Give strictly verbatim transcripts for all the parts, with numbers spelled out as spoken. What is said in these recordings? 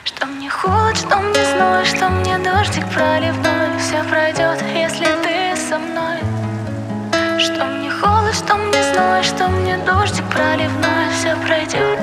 Что мне холод, что мне зной, что мне дождик проливной. Все пройдет, если ты со мной. Что мне холод, что мне зной, что мне дождик проливной. Все пройдет.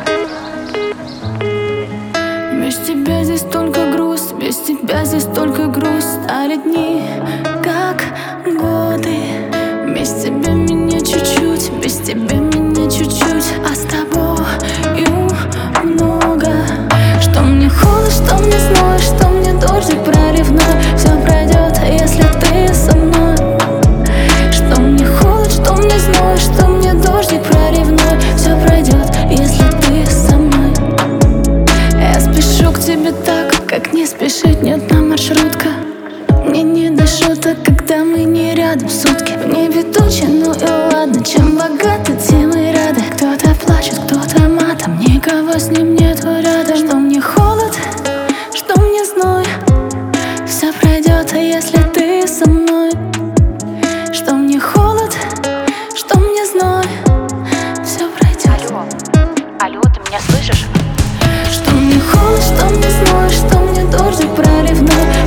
Без тебя здесь только грусть, без тебя здесь только грусть. Стали дни, как годы. Без тебя меня чуть-чуть, без тебя меня чуть-чуть, а с тобою много. Что мне холод, что мне зной, что мне дождик проливной. Все пройдет, если ты со мной. Что мне холод, что мне зной, что мне дождик проливной. Все пройдет, если ты со мной. Я спешу к тебе так, как не спешит ни одна маршрутка. Мне не до шуток, когда мы не рядом сутки. В небе тучи, ну и ладно, чем богаты, тем и рады. Кто-то плачет, кто-то матом, никого с ним нету рядом. Что мне холод, что мне зной, все пройдет, а если ты со мной. Что мне холод, что мне зной, все пройдет. Алло, алло, ты меня слышишь? Что мне холод, что мне зной, что мне дождик проливной.